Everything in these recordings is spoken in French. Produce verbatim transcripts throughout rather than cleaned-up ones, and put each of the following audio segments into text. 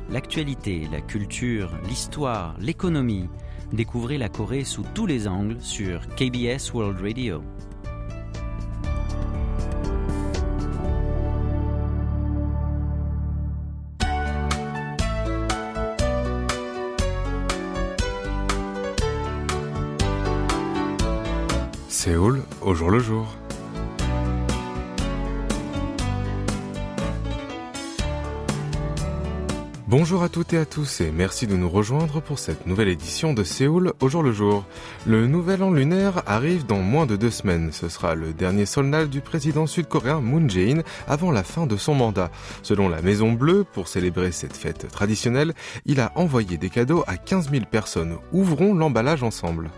l'actualité, la culture, l'histoire, l'économie. Découvrez la Corée sous tous les angles sur K B S World Radio. Séoul au jour le jour. Bonjour à toutes et à tous et merci de nous rejoindre pour cette nouvelle édition de Séoul au jour le jour. Le nouvel an lunaire arrive dans moins de deux semaines. Ce sera le dernier solennel du président sud-coréen Moon Jae-in avant la fin de son mandat. Selon la Maison Bleue, pour célébrer cette fête traditionnelle, il a envoyé des cadeaux à quinze mille personnes. Ouvrons l'emballage ensemble.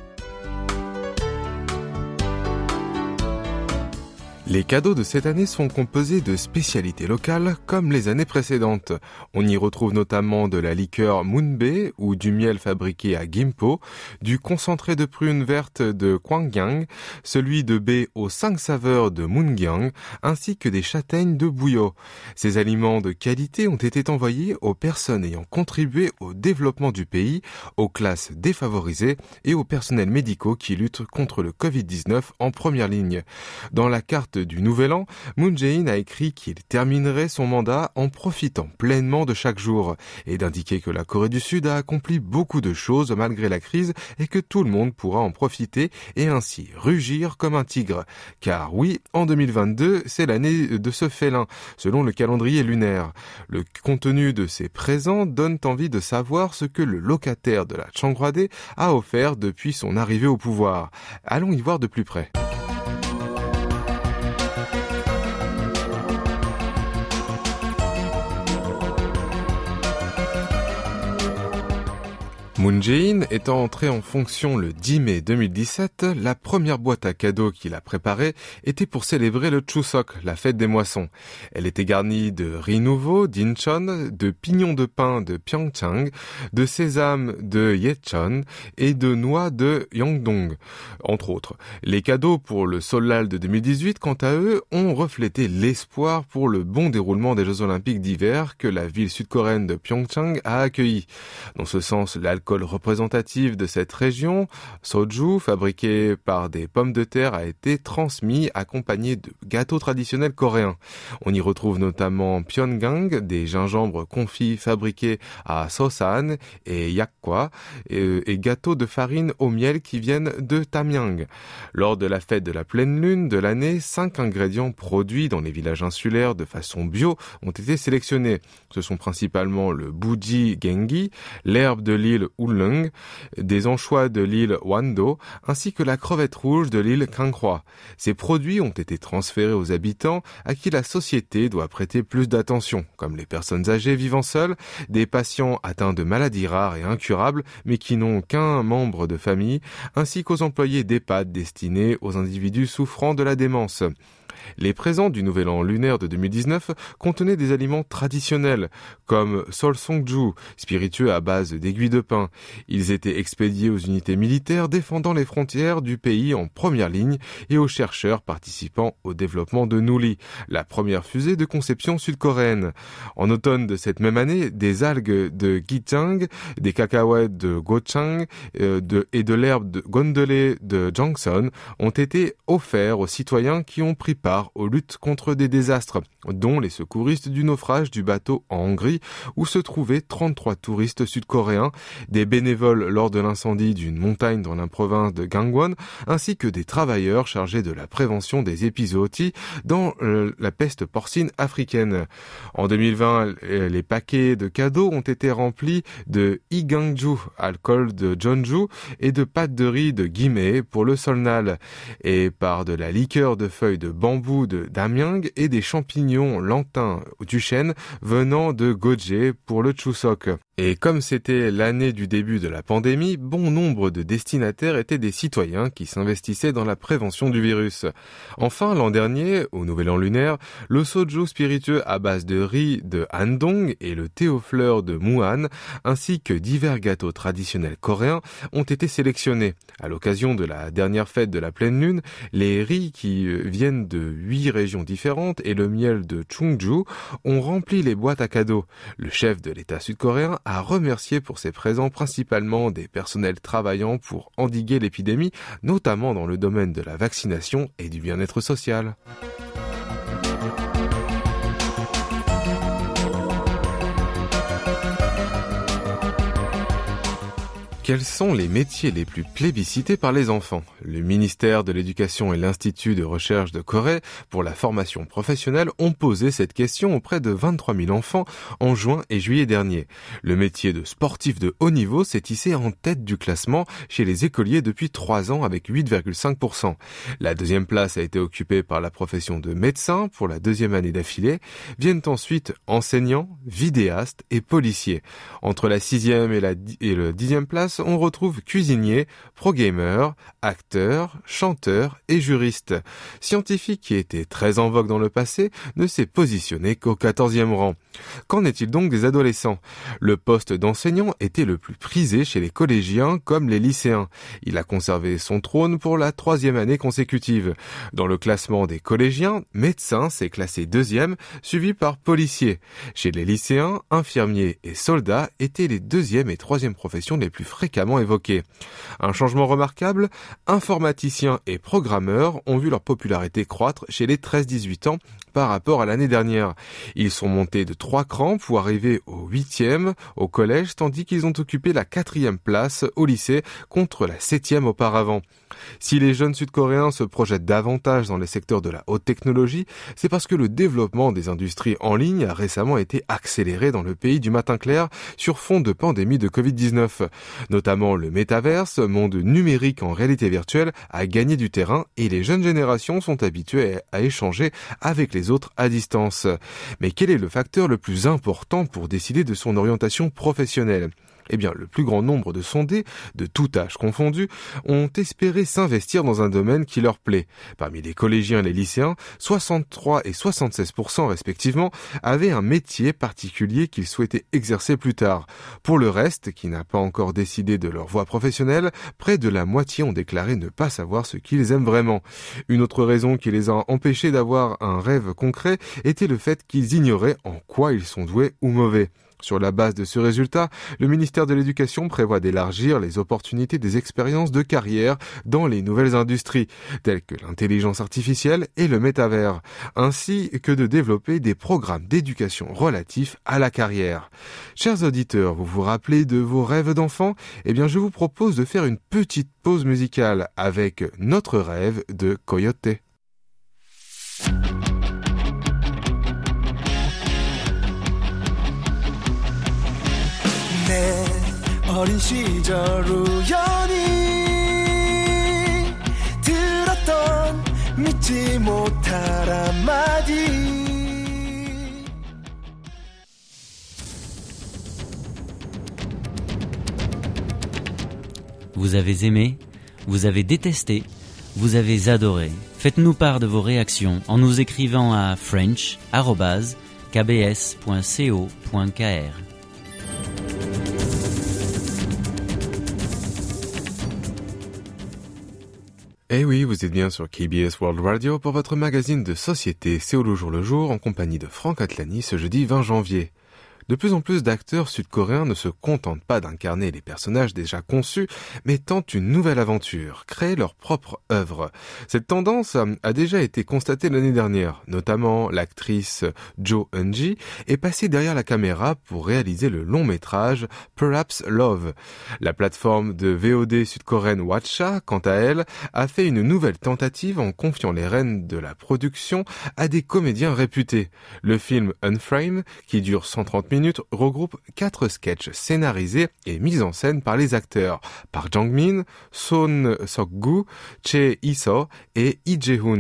Les cadeaux de cette année sont composés de spécialités locales comme les années précédentes. On y retrouve notamment de la liqueur Moonbae ou du miel fabriqué à Gimpo, du concentré de prunes vertes de Gwangyang, celui de baie aux cinq saveurs de Moongyang, ainsi que des châtaignes de Buyeo. Ces aliments de qualité ont été envoyés aux personnes ayant contribué au développement du pays, aux classes défavorisées et aux personnels médicaux qui luttent contre le covid dix-neuf en première ligne. Dans la carte du Nouvel An, Moon Jae-in a écrit qu'il terminerait son mandat en profitant pleinement de chaque jour et d'indiquer que la Corée du Sud a accompli beaucoup de choses malgré la crise et que tout le monde pourra en profiter et ainsi rugir comme un tigre. Car oui, en deux mille vingt-deux, c'est l'année de ce félin, selon le calendrier lunaire. Le contenu de ces présents donne envie de savoir ce que le locataire de la Changgwade a offert depuis son arrivée au pouvoir. Allons y voir de plus près. Moon Jae-in étant entré en fonction le dix mai deux mille dix-sept, la première boîte à cadeaux qu'il a préparée était pour célébrer le Chuseok, la fête des moissons. Elle était garnie de riz nouveau d'Incheon, de pignons de pain de Pyeongchang, de sésame de Yecheon et de noix de Yeongdong, entre autres. Les cadeaux pour le Solal de deux mille dix-huit, quant à eux, ont reflété l'espoir pour le bon déroulement des Jeux Olympiques d'hiver que la ville sud-coréenne de Pyeongchang a accueilli. Dans ce sens, l'alcool représentatif de cette région, soju, fabriqué par des pommes de terre, a été transmis accompagné de gâteaux traditionnels coréens. On y retrouve notamment pyeongang, des gingembres confits fabriqués à Seosan et yakgwa, et, et gâteaux de farine au miel qui viennent de Tamyang. Lors de la fête de la pleine lune de l'année, cinq ingrédients produits dans les villages insulaires de façon bio ont été sélectionnés. Ce sont principalement le buji gengi, l'herbe de l'île Ulleung, des anchois de l'île Wando, ainsi que la crevette rouge de l'île Kanghwa. Ces produits ont été transférés aux habitants à qui la société doit prêter plus d'attention, comme les personnes âgées vivant seules, des patients atteints de maladies rares et incurables, mais qui n'ont qu'un membre de famille, ainsi qu'aux employés d'EHPAD destinés aux individus souffrant de la démence. Les présents du Nouvel An lunaire de deux mille dix-neuf contenaient des aliments traditionnels, comme solsongju, spiritueux à base d'aiguilles de pin. Ils étaient expédiés aux unités militaires défendant les frontières du pays en première ligne et aux chercheurs participant au développement de Nuli, la première fusée de conception sud-coréenne. En automne de cette même année, des algues de Gichang, des cacahuètes de Gochang euh, de, et de l'herbe de gondelé de Jangson ont été offerts aux citoyens qui ont pris part aux luttes contre des désastres, dont les secouristes du naufrage du bateau en Hongrie, où se trouvaient trente-trois touristes sud-coréens, des bénévoles lors de l'incendie d'une montagne dans la province de Gangwon, ainsi que des travailleurs chargés de la prévention des épizooties dans euh, la peste porcine africaine. En deux mille vingt, les paquets de cadeaux ont été remplis de Igangju, alcool de Jeonju, et de pâtes de riz de Gimhae pour le Solnal, et par de la liqueur de feuilles de bambou de Damyang et des champignons lentins du chêne venant de Goje pour le Chuseok. Et comme c'était l'année du début de la pandémie, bon nombre de destinataires étaient des citoyens qui s'investissaient dans la prévention du virus. Enfin, l'an dernier, au Nouvel An lunaire, le soju spiritueux à base de riz de Handong et le thé aux fleurs de Muan, ainsi que divers gâteaux traditionnels coréens, ont été sélectionnés. À l'occasion de la dernière fête de la pleine lune, les riz qui viennent de huit régions différentes et le miel de Chungju ont rempli les boîtes à cadeaux. Le chef de l'État sud-coréen a remercié pour ses présents principalement des personnels travaillant pour endiguer l'épidémie, notamment dans le domaine de la vaccination et du bien-être social. Quels sont les métiers les plus plébiscités par les enfants ? Le ministère de l'Éducation et l'Institut de recherche de Corée pour la formation professionnelle ont posé cette question auprès de vingt-trois mille enfants en juin et juillet dernier. Le métier de sportif de haut niveau s'est hissé en tête du classement chez les écoliers depuis trois ans avec huit virgule cinq pour cent. La deuxième place a été occupée par la profession de médecin pour la deuxième année d'affilée. Viennent ensuite enseignants, vidéastes et policiers. Entre la sixième et la et le dixième place, on retrouve cuisiniers, pro-gamers, acteurs, chanteurs et juristes. Scientifique qui était très en vogue dans le passé ne s'est positionné qu'au quatorzième rang. Qu'en est-il donc des adolescents ? Le poste d'enseignant était le plus prisé chez les collégiens comme les lycéens. Il a conservé son trône pour la troisième année consécutive. Dans le classement des collégiens, médecin s'est classé deuxième, suivi par policier. Chez les lycéens, infirmiers et soldats étaient les deuxième et troisième professions les plus fréquemment évoquées. Un changement remarquable, informaticiens et programmeurs ont vu leur popularité croître chez les treize dix-huit ans par rapport à l'année dernière. Ils sont montés de trois crans pour arriver au huitième au collège, tandis qu'ils ont occupé la quatrième place au lycée contre la septième auparavant. Si les jeunes sud-coréens se projettent davantage dans les secteurs de la haute technologie, c'est parce que le développement des industries en ligne a récemment été accéléré dans le pays du matin clair sur fond de pandémie de covid dix-neuf. Notamment le métaverse, monde numérique en réalité virtuelle, a gagné du terrain et les jeunes générations sont habituées à échanger avec les autres à distance. Mais quel est le facteur le plus important pour décider de son orientation professionnelle ? Eh bien, le plus grand nombre de sondés, de tout âge confondu, ont espéré s'investir dans un domaine qui leur plaît. Parmi les collégiens et les lycéens, soixante-trois et soixante-seize pour cent respectivement avaient un métier particulier qu'ils souhaitaient exercer plus tard. Pour le reste, qui n'a pas encore décidé de leur voie professionnelle, près de la moitié ont déclaré ne pas savoir ce qu'ils aiment vraiment. Une autre raison qui les a empêchés d'avoir un rêve concret était le fait qu'ils ignoraient en quoi ils sont doués ou mauvais. Sur la base de ce résultat, le ministère de l'Éducation prévoit d'élargir les opportunités des expériences de carrière dans les nouvelles industries, telles que l'intelligence artificielle et le métavers, ainsi que de développer des programmes d'éducation relatifs à la carrière. Chers auditeurs, vous vous rappelez de vos rêves d'enfant ? Eh bien, je vous propose de faire une petite pause musicale avec Notre rêve de Coyote. 어린 시절 우연히 들었던 믿지 못할 한마디 Vous avez aimé, vous avez détesté, vous avez adoré. Faites-nous part de vos réactions en nous écrivant à french arobase k b s point co point k r. Eh oui, vous êtes bien sur K B S World Radio pour votre magazine de société Séoul au jour le jour en compagnie de Franck Atlani ce jeudi vingt janvier. De plus en plus d'acteurs sud-coréens ne se contentent pas d'incarner les personnages déjà conçus, mais tentent une nouvelle aventure, créer leur propre œuvre. Cette tendance a déjà été constatée l'année dernière, notamment l'actrice Jo Eun-ji est passée derrière la caméra pour réaliser le long métrage Perhaps Love. La plateforme de V O D sud-coréenne Watcha, quant à elle, a fait une nouvelle tentative en confiant les rênes de la production à des comédiens réputés. Le film Unframe, qui dure cent trente minutes, regroupe quatre sketchs scénarisés et mis en scène par les acteurs Park Jong-min, Son Seok-gu, Choi Hee-seo et Lee Jae-hoon.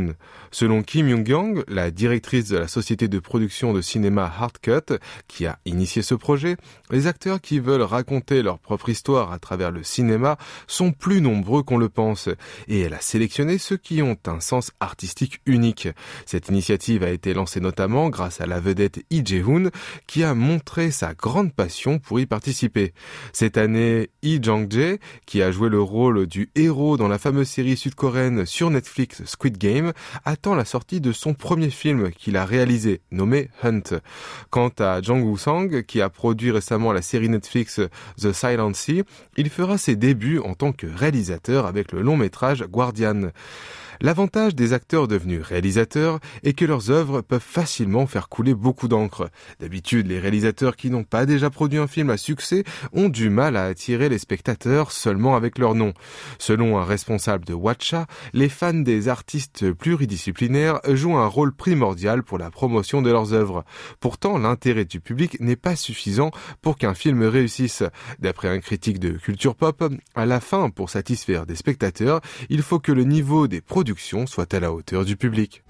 Selon Kim Young-young, la directrice de la société de production de cinéma Hardcut, qui a initié ce projet, les acteurs qui veulent raconter leur propre histoire à travers le cinéma sont plus nombreux qu'on le pense, et elle a sélectionné ceux qui ont un sens artistique unique. Cette initiative a été lancée notamment grâce à la vedette Lee Jae-hoon, qui a montré sa grande passion pour y participer. Cette année, Lee Jong-jae, qui a joué le rôle du héros dans la fameuse série sud-coréenne sur Netflix Squid Game, attend la sortie de son premier film qu'il a réalisé, nommé Hunt. Quant à Jang Woo-sang, qui a produit récemment la série Netflix The Silent Sea, il fera ses débuts en tant que réalisateur avec le long métrage Guardian. L'avantage des acteurs devenus réalisateurs est que leurs œuvres peuvent facilement faire couler beaucoup d'encre. D'habitude, les réalisateurs qui n'ont pas déjà produit un film à succès ont du mal à attirer les spectateurs seulement avec leur nom. Selon un responsable de Watcha, les fans des artistes pluridisciplinaires jouent un rôle primordial pour la promotion de leurs œuvres. Pourtant, l'intérêt du public n'est pas suffisant pour qu'un film réussisse. D'après un critique de culture pop, à la fin, pour satisfaire des spectateurs, il faut que le niveau des productions soit à la hauteur du public.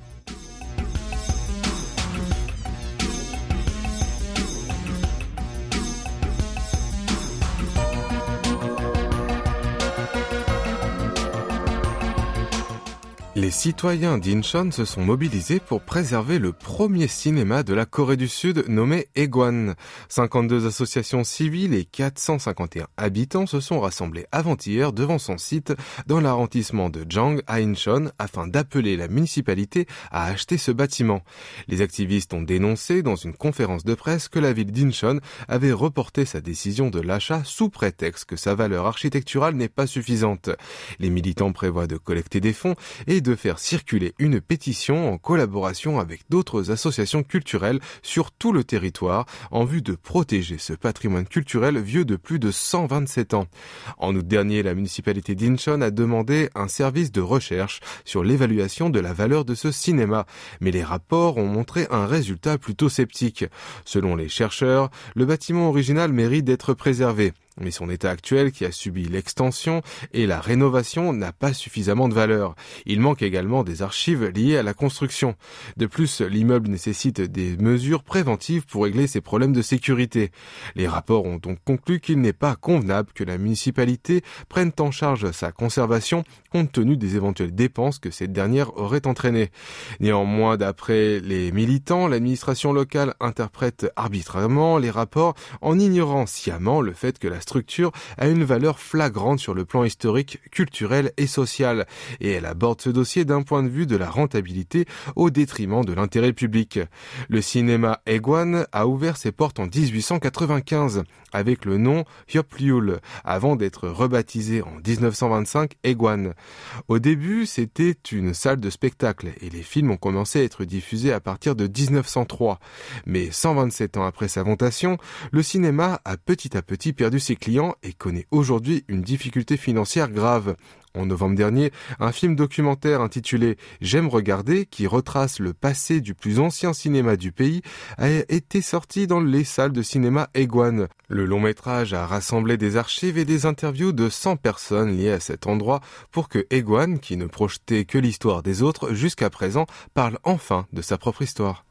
Les citoyens d'Incheon se sont mobilisés pour préserver le premier cinéma de la Corée du Sud nommé Aegwan. cinquante-deux associations civiles et quatre cent cinquante et un habitants se sont rassemblés avant-hier devant son site dans l'arrondissement de Jang à Incheon afin d'appeler la municipalité à acheter ce bâtiment. Les activistes ont dénoncé dans une conférence de presse que la ville d'Incheon avait reporté sa décision de l'achat sous prétexte que sa valeur architecturale n'est pas suffisante. Les militants prévoient de collecter des fonds et de faire circuler une pétition en collaboration avec d'autres associations culturelles sur tout le territoire en vue de protéger ce patrimoine culturel vieux de plus de cent vingt-sept ans. En août dernier, la municipalité d'Incheon a demandé un service de recherche sur l'évaluation de la valeur de ce cinéma, mais les rapports ont montré un résultat plutôt sceptique. Selon les chercheurs, le bâtiment original mérite d'être préservé. Mais son état actuel, qui a subi l'extension et la rénovation, n'a pas suffisamment de valeur. Il manque également des archives liées à la construction. De plus, l'immeuble nécessite des mesures préventives pour régler ses problèmes de sécurité. Les rapports ont donc conclu qu'il n'est pas convenable que la municipalité prenne en charge sa conservation compte tenu des éventuelles dépenses que cette dernière aurait entraînées. Néanmoins, d'après les militants, l'administration locale interprète arbitrairement les rapports en ignorant sciemment le fait que la structure a une valeur flagrante sur le plan historique, culturel et social, et elle aborde ce dossier d'un point de vue de la rentabilité au détriment de l'intérêt public. Le cinéma Aegwan a ouvert ses portes en dix-huit cent quatre-vingt-quinze avec le nom Hyoplyul, avant d'être rebaptisé en dix-neuf cent vingt-cinq Aegwan. Au début, c'était une salle de spectacle et les films ont commencé à être diffusés à partir de dix-neuf cent trois. Mais cent vingt-sept ans après sa fondation, le cinéma a petit à petit perdu ses clients et connaît aujourd'hui une difficulté financière grave. En novembre dernier, un film documentaire intitulé « J'aime regarder » qui retrace le passé du plus ancien cinéma du pays a été sorti dans les salles de cinéma Aegwan. Le long métrage a rassemblé des archives et des interviews de cent personnes liées à cet endroit pour que Aegwan, qui ne projetait que l'histoire des autres jusqu'à présent, parle enfin de sa propre histoire.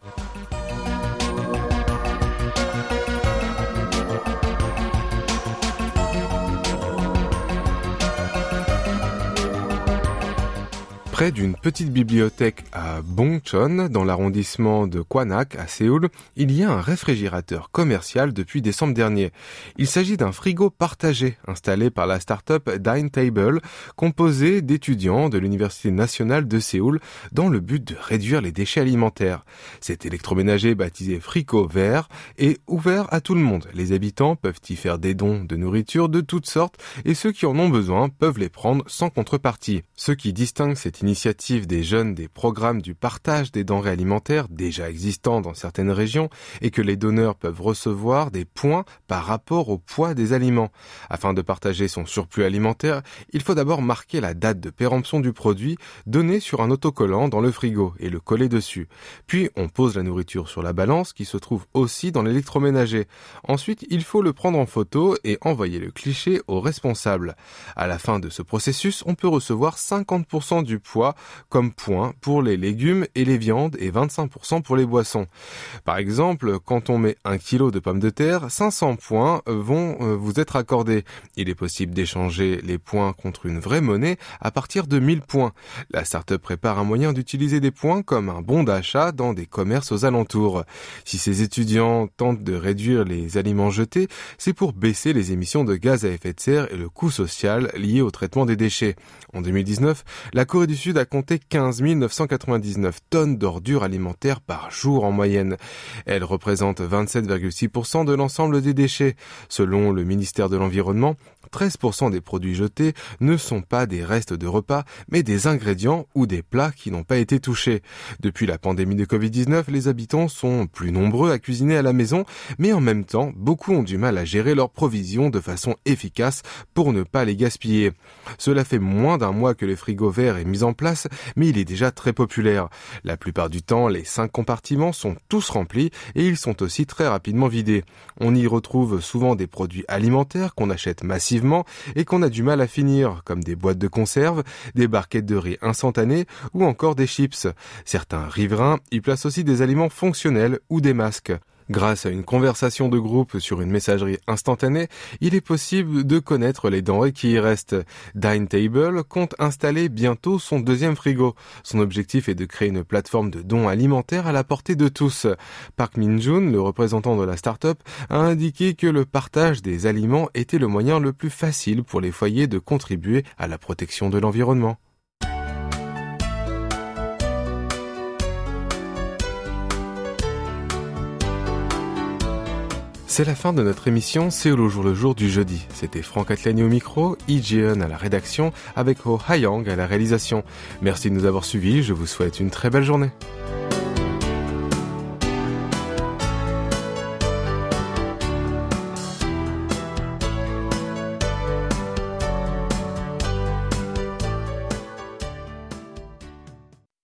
Près d'une petite bibliothèque à Bongchon, dans l'arrondissement de Kwanak, à Séoul, il y a un réfrigérateur commercial depuis décembre dernier. Il s'agit d'un frigo partagé, installé par la start-up Dine Table, composé d'étudiants de l'Université nationale de Séoul, dans le but de réduire les déchets alimentaires. Cet électroménager baptisé Frigo Vert est ouvert à tout le monde. Les habitants peuvent y faire des dons de nourriture de toutes sortes, et ceux qui en ont besoin peuvent les prendre sans contrepartie. Ce qui distingue cette initiative des jeunes des programmes du partage des denrées alimentaires déjà existants dans certaines régions et que les donneurs peuvent recevoir des points par rapport au poids des aliments. Afin de partager son surplus alimentaire, il faut d'abord marquer la date de péremption du produit donné sur un autocollant dans le frigo et le coller dessus. Puis on pose la nourriture sur la balance qui se trouve aussi dans l'électroménager. Ensuite, il faut le prendre en photo et envoyer le cliché au responsable. À la fin de ce processus, on peut recevoir cinquante pour cent du poids fois comme points pour les légumes et les viandes et vingt-cinq pour cent pour les boissons. Par exemple, quand on met un kilo de pommes de terre, cinq cents points vont vous être accordés. Il est possible d'échanger les points contre une vraie monnaie à partir de mille points. La start-up prépare un moyen d'utiliser des points comme un bon d'achat dans des commerces aux alentours. Si ces étudiants tentent de réduire les aliments jetés, c'est pour baisser les émissions de gaz à effet de serre et le coût social lié au traitement des déchets. En deux mille dix-neuf, la Corée du Sud a compté quinze mille neuf cent quatre-vingt-dix-neuf tonnes d'ordures alimentaires par jour en moyenne. Elles représentent vingt-sept virgule six pour cent de l'ensemble des déchets. Selon le ministère de l'Environnement, treize pour cent des produits jetés ne sont pas des restes de repas, mais des ingrédients ou des plats qui n'ont pas été touchés. Depuis la pandémie de covid dix-neuf, les habitants sont plus nombreux à cuisiner à la maison, mais en même temps, beaucoup ont du mal à gérer leurs provisions de façon efficace pour ne pas les gaspiller. Cela fait moins d'un mois que le frigo vert est mis en place, mais il est déjà très populaire. La plupart du temps, les cinq compartiments sont tous remplis et ils sont aussi très rapidement vidés. On y retrouve souvent des produits alimentaires qu'on achète massivement et qu'on a du mal à finir, comme des boîtes de conserve, des barquettes de riz instantanées ou encore des chips. Certains riverains y placent aussi des aliments fonctionnels ou des masques. Grâce à une conversation de groupe sur une messagerie instantanée, il est possible de connaître les denrées qui y restent. Dine Table compte installer bientôt son deuxième frigo. Son objectif est de créer une plateforme de dons alimentaires à la portée de tous. Park Min-jun, le représentant de la start-up, a indiqué que le partage des aliments était le moyen le plus facile pour les foyers de contribuer à la protection de l'environnement. C'est la fin de notre émission Séoul au jour le jour du jeudi. C'était Franck Atlani au micro, Lee Ji-eun à la rédaction, avec Oh Ha-young à la réalisation. Merci de nous avoir suivis, je vous souhaite une très belle journée.